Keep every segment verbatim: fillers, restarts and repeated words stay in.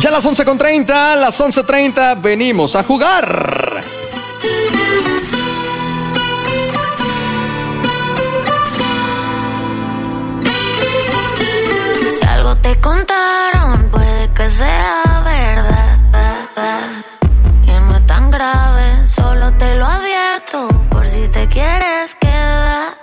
Ya las once con treinta, las once treinta, venimos a jugar. Si algo te contaron, puede que sea verdad. Y no es tan grave, solo te lo advierto, por si te quieres quedar.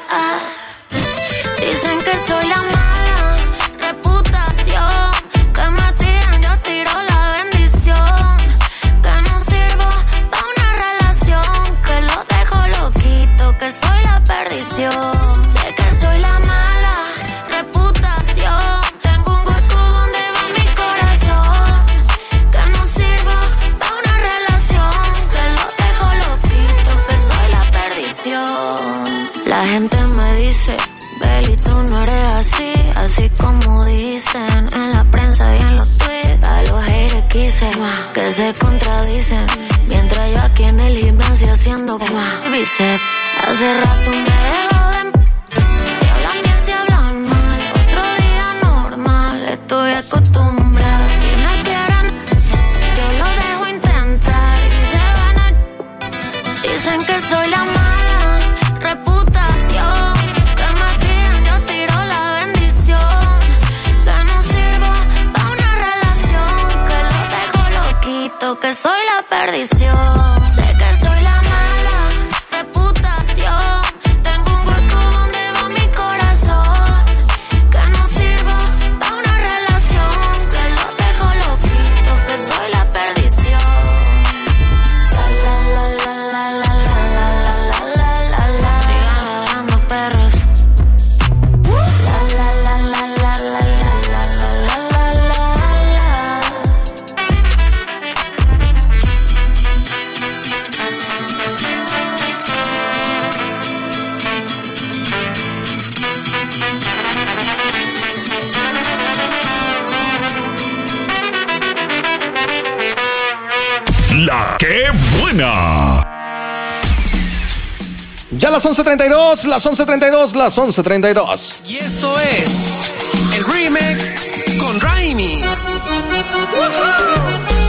Dicen que soy la mala reputación, que me tiran, yo tiro la bendición, que no sirvo pa' una relación, que lo dejo loquito, que soy la perdición. Sé que soy la mala reputación, tengo un hueco donde va mi corazón, que no sirvo pa' una relación, que lo dejo loquito, que soy la perdición. La gente me dice, Beli, tú no eres así, así como dicen en la prensa y en los tweets. A los haters quise que se contradicen, mientras yo aquí en el gimnasio haciendo bíceps. Hace rato me dejo de... Si hablan bien, si hablan mal, otro día normal, estoy acostumbrada. Si me quieren, yo lo dejo intentar y se van a... Dicen que soy la mala reputación, que me tiran, yo tiro la bendición, que no sirvo pa' una relación, que lo dejo loquito, que soy la perdición. Sé que soy la mala reputación, tengo un hueco donde va mi corazón, que no sirvo pa' una relación, que lo dejo loquito, que soy la perdición. La la la la la la la la la la la. Sigan ladrando perros. La la la la la la la la la la la. La que buena. Ya las once treinta y dos, las once treinta y dos, las once treinta y dos. Y esto es el remix con Raimi. ¡Woohoo!